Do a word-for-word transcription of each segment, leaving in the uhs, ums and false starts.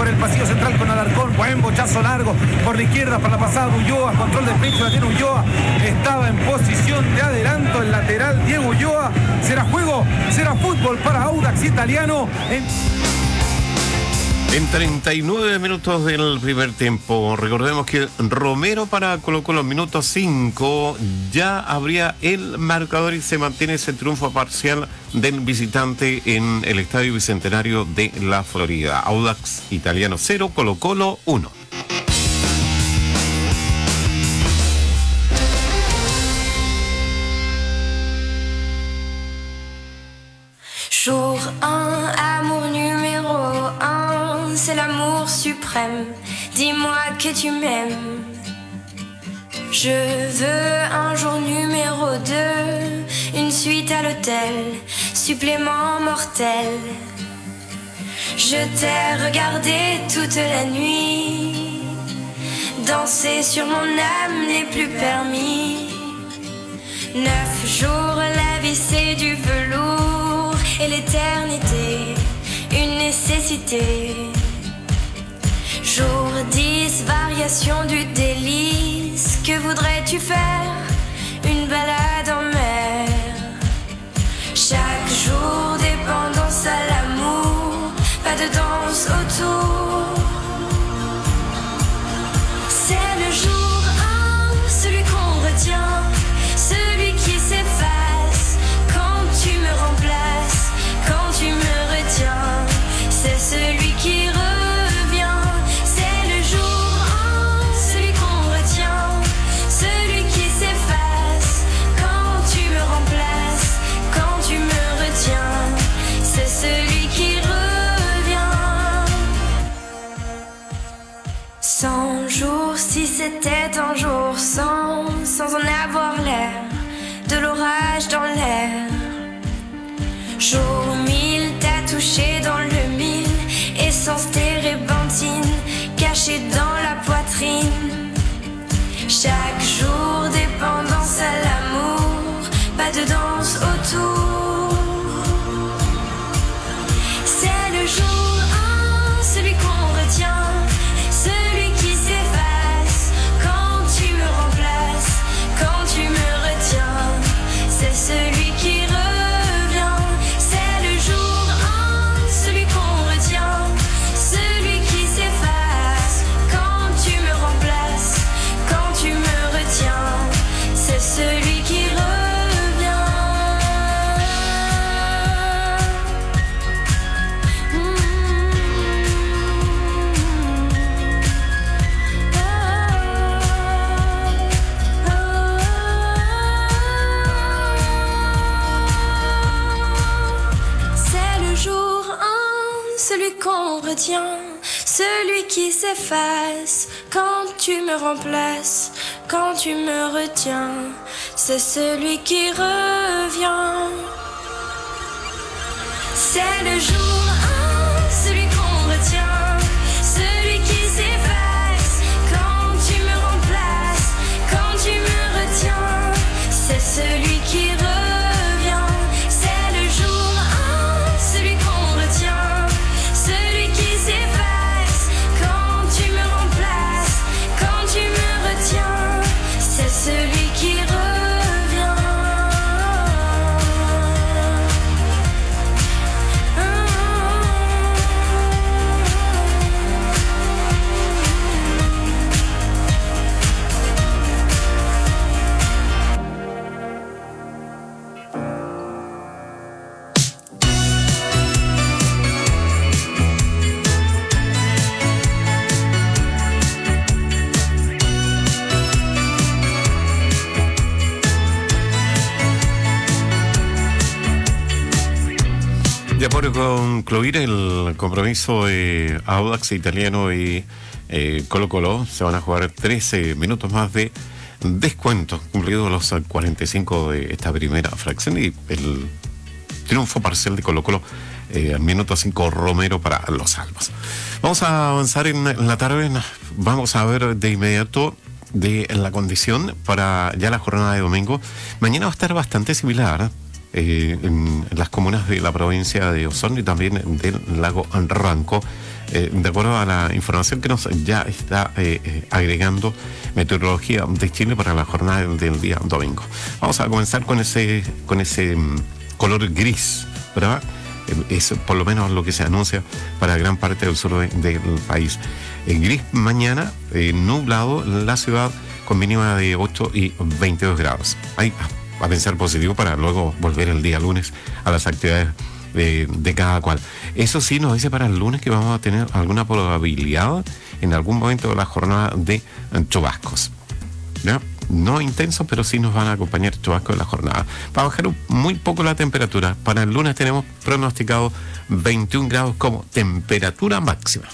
por el pasillo central con Alarcón. Buen bochazo largo por la izquierda para la pasada de Ulloa. Control de pecho, la tiene Ulloa. Estaba en posición de adelanto el lateral Diego Ulloa. Será juego, será fútbol para Audax Italiano. En... En treinta y nueve minutos del primer tiempo, recordemos que Romero para Colo-Colo, minuto cinco, ya habría el marcador y se mantiene ese triunfo parcial del visitante en el Estadio Bicentenario de la Florida. Audax Italiano cero, Colo-Colo uno. Jour un, amour numéro un, c'est l'amour suprême. Dis-moi que tu m'aimes. Je veux un jour numéro deux, une suite à l'hôtel, supplément mortel. Je t'ai regardé toute la nuit, danser sur mon âme n'est plus permis. Neuf jours, la vie c'est du velours, et l'éternité, une nécessité. Jour dix, variation du délice. Que voudrais-tu faire? Une balade en mer. Chaque jour, dépendance à l'amour, pas de danse autour. C'est le jour un, celui qu'on retient, celui qui s'efface quand tu me remplaces, quand tu me retiens. C'est celui qui revient. C'est le jour un, celui qu'on retient, celui qui s'efface quand tu me remplaces, quand tu me retiens. C'est celui qui revient. Cent jours, si c'était un jour sans, sans en avoir l'air, de l'orage dans l'air. Jour mille, t'as touché dans le mille, essence térébenthine, cachée dans la poitrine. Chaque jour, dépendance à l'amour, pas de danse autour. C'est le jour un, celui qu'on retient, celui qui s'efface quand tu me remplaces, quand tu me retiens. C'est celui qui revient. C'est le jour un, celui qu'on retient, celui qui s'efface quand tu me remplaces, quand tu me retiens. C'est celui qui revient. Celui qu'on retient, celui qui s'efface quand tu me remplaces, quand tu me retiens. C'est celui qui revient. C'est le jour un, celui qu'on retient, celui qui s'efface quand tu me remplaces, quand tu me retiens. C'est celui qui revient. C'est le jour un, celui qu'on retient, celui qui s'efface quand tu me remplaces, quand tu me retiens. C'est celui qui revient. Ya por concluir el compromiso de Audax Italiano y eh, Colo-Colo, se van a jugar trece minutos más de descuento, cumplidos los cuarenta y cinco de esta primera fracción, y el triunfo parcial de Colo-Colo eh, al minuto cinco, Romero para los Albos. Vamos a avanzar en, en la tarde, vamos a ver de inmediato de la condición para ya la jornada de domingo. Mañana va a estar bastante similar, eh, en las comunas de la provincia de Osorno y también del lago Ranco, eh, de acuerdo a la información que nos ya está eh, eh, agregando Meteorología de Chile para la jornada del, del día domingo. Vamos a comenzar con ese, con ese um, color gris, ¿verdad? Eh, es por lo menos lo que se anuncia para gran parte del sur de, del país. El gris mañana, eh, nublado la ciudad con mínima de ocho y veintidós grados. Ahí a pensar positivo para luego volver el día lunes a las actividades de, de cada cual. Eso sí, nos dice para el lunes que vamos a tener alguna probabilidad en algún momento de la jornada de chubascos, ¿ya? No intensos, pero sí nos van a acompañar chubascos en la jornada. Va a bajar muy poco la temperatura. Para el lunes tenemos pronosticado veintiún grados como temperatura máxima.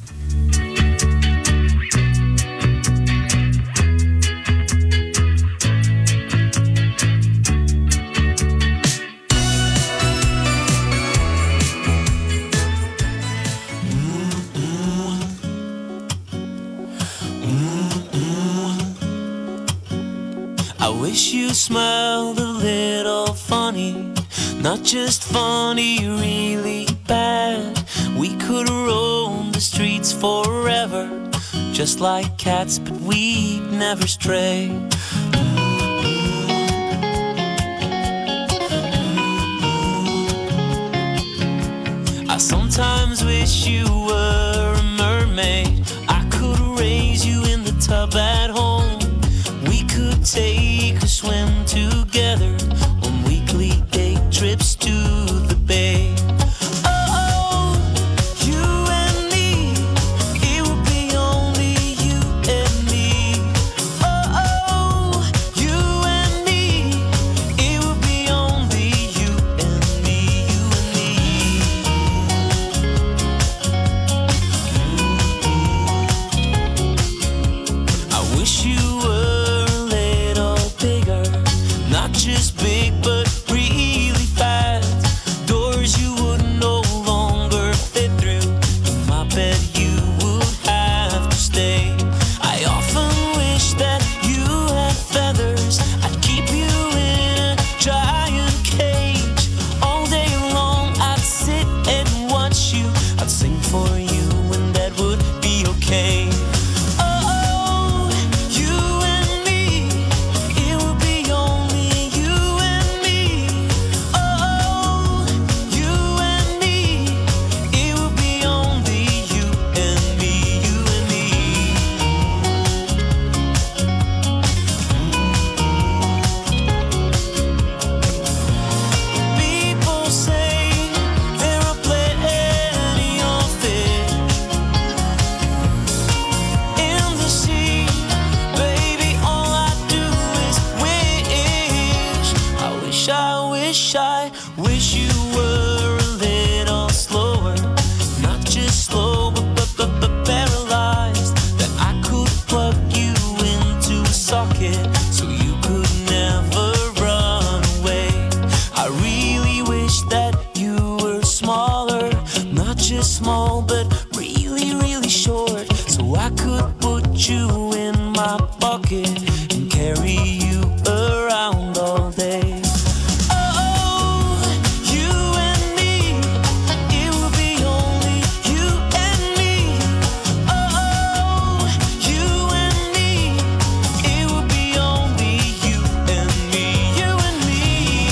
I wish you smiled a little funny, not just funny, really bad. We could roam the streets forever, just like cats, but we'd never stray. I sometimes wish you were a mermaid. I could raise you in the tub at home. We could take a swim together on weekly day trips to the bay. Oh, you and me, it would be only you and me. Oh, you and me, it would be only you and me, you and me. I wish you were just big but really fast. Doors you would no longer fit through. I bet you would have to stay. I often wish that you had feathers. I'd keep you in a giant cage. All day long I'd sit and watch you. I'd sing for you and that would be okay. Small but really, really short, so I could put you in my pocket and carry you around all day. Oh, you and me, it would be only you and me. Oh, you and me, it would be only you and me, you and me.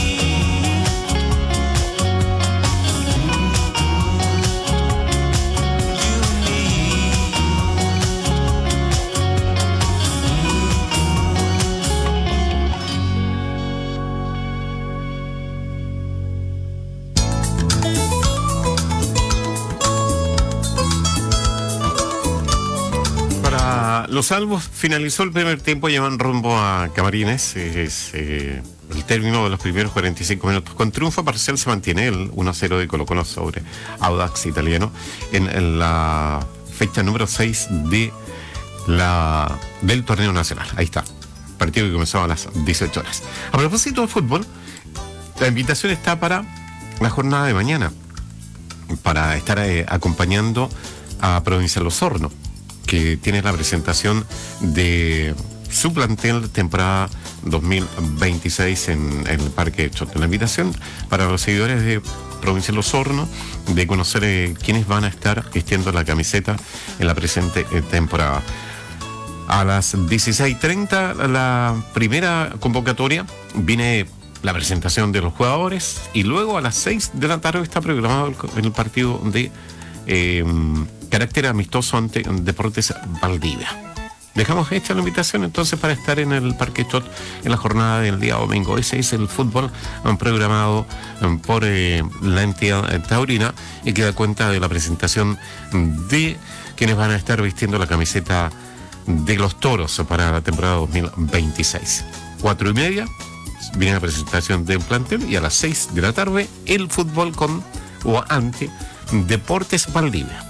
Los Salvos finalizó el primer tiempo, llevan rumbo a Camarines. Es eh, el término de los primeros cuarenta y cinco minutos. Con triunfo parcial se mantiene el uno a cero de Colo-Colo sobre Audax Italiano en, en la fecha número seis de la, del torneo nacional. Ahí está, partido que comenzó a las dieciocho horas. A propósito de fútbol, la invitación está para la jornada de mañana, para estar eh, acompañando a Provincial Osorno, que tiene la presentación de su plantel temporada dos mil veintiséis en, en el Parque Chot. La invitación para los seguidores de Provincial Osorno de conocer eh, quiénes van a estar vistiendo la camiseta en la presente eh, temporada. A las dieciséis treinta, la primera convocatoria, viene la presentación de los jugadores y luego a las seis de la tarde está programado el, el partido de eh, carácter amistoso ante Deportes Valdivia. Dejamos hecha la invitación entonces para estar en el Parque Chot en la jornada del día domingo. Ese es el fútbol um, programado um, por eh, la entidad eh, taurina y que da cuenta de la presentación de quienes van a estar vistiendo la camiseta de los toros para la temporada dos mil veintiséis. Cuatro y media viene la presentación del plantel y a las seis de la tarde el fútbol con o ante Deportes Valdivia.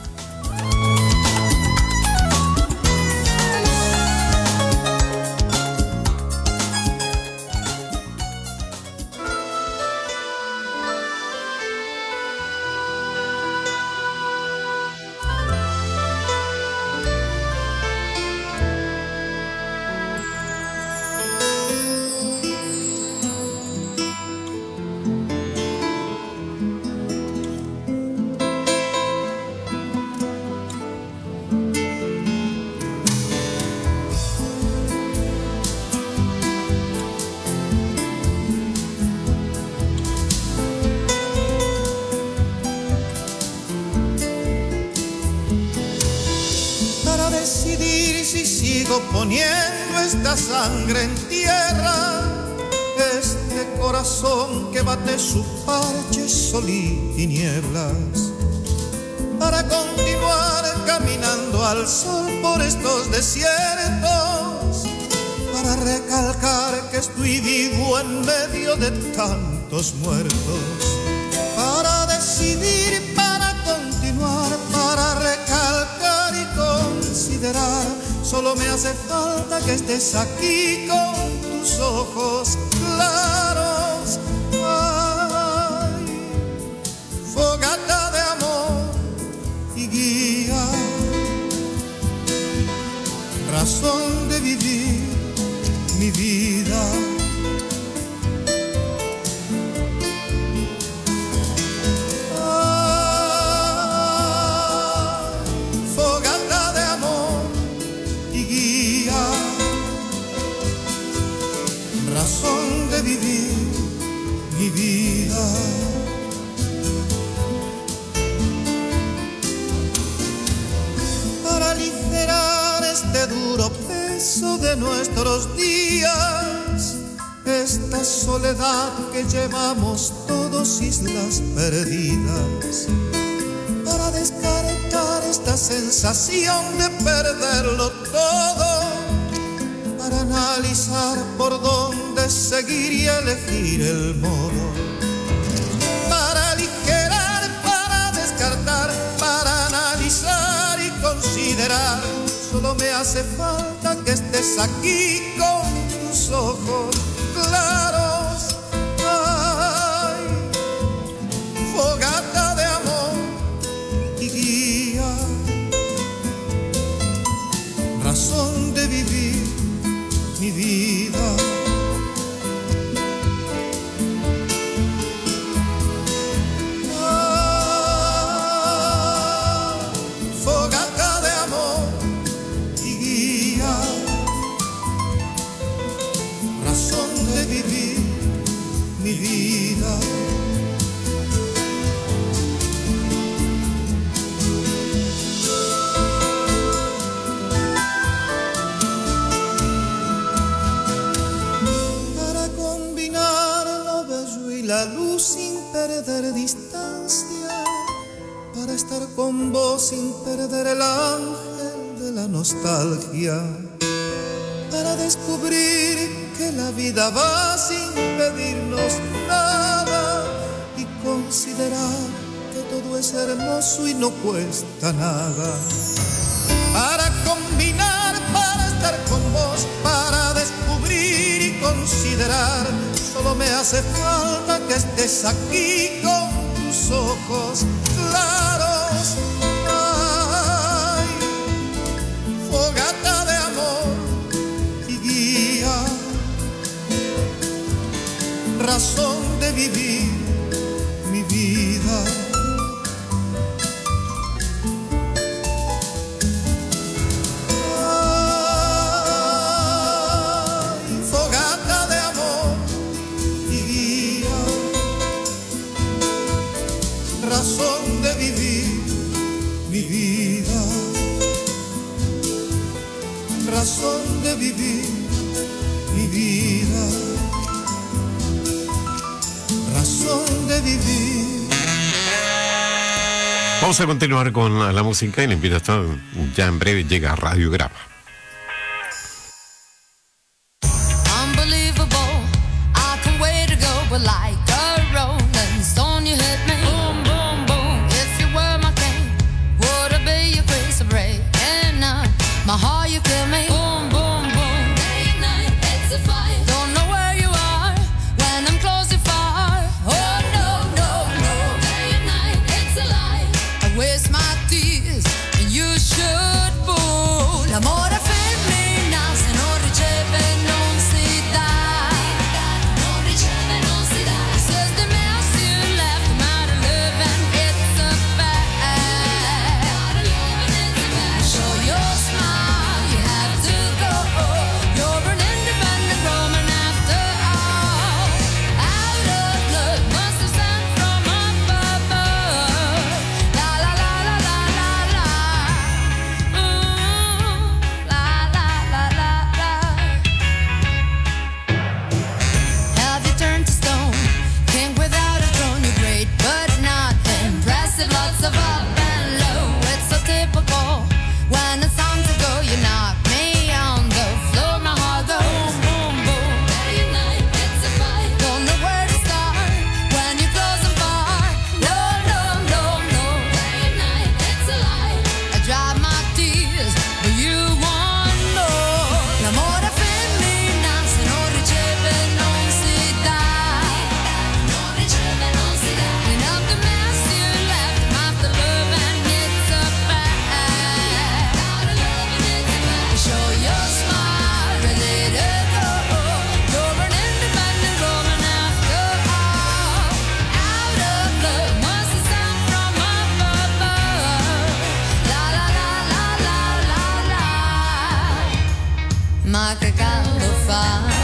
Decidir si sigo poniendo esta sangre en tierra, este corazón que bate su parche sol y tinieblas, para continuar caminando al sol por estos desiertos, para recalcar que estoy vivo en medio de tantos muertos, para decidir, para continuar, para recalcar y considerar. Solo me hace falta que estés aquí con tus ojos claros. Ay, fogata de amor y guía, razón de vivir mi vida. Razón de vivir mi vida. Para aligerar este duro peso de nuestros días, esta soledad que llevamos todos islas perdidas, para descartar esta sensación de perderlo todo, para analizar por dónde seguir y elegir el modo, para aligerar, para descartar, para analizar y considerar. Solo me hace falta que estés aquí con tus ojos claros. Ay, fogata de amor y guía, razón de vivir mi vida. Ah, fogata de amor y guía, razón de vivir mi vida. La luz sin perder distancia, para estar con vos sin perder el ángel de la nostalgia, para descubrir que la vida va sin pedirnos nada y considerar que todo es hermoso y no cuesta nada, para combinar, para estar con vos, para descubrir y considerar. Solo me hace falta que estés aquí con tus ojos claros. Ay, fogata de amor y guía. razón de vivir mi vida. Ay, fogata de amor y guía, razón de vivir mi vida, razón de vivir mi vida, razón de vivir. Vamos a continuar con la música y la invitación ya en breve llega a Radiograma. Unbelievable, I can wait to go, but like a rolling stone you hit me. Boom, boom, boom. If you were my king, would I be your grace of break? And uh, my heart you kill me. Boom, boom, boom. Day and night, it's a fight. Don't know where you are when I'm close, you're far. Oh no, no, no. Day and night, it's a lie. I waste my tears, and you should fool. L'amore femminile se non riceve non si dà. Non riceve non si dà. It says the mess you left him out of living, it's a fact. Out of living, it's a fact. Show your smile, you have to go. You're an independent woman after all. Out of love, must have sent from up above. La la la la la la la. Ooh, la la la la la. Have you turned to stone? King without a throne, you're great but not impressive. Lots of up and low, it's so typical. When it's time to go, you knock me on the floor. My heart goes boom, boom, boom. Day and night, it's a fight. Don't know where to start when you're close and far. No, no, no, no. Day and night, it's a lie. I dry my tears, but you want more. L'amore femminile se non riceve non si dà. Non riceve non si dà. Clean up the mess you left him after love, and it's a fact. Out of love, and it's a fact. Show your smile, ready to go. You're an independent woman after all. Out of love, must have sent from up above. La la la la la la la. Ma che caldo fa.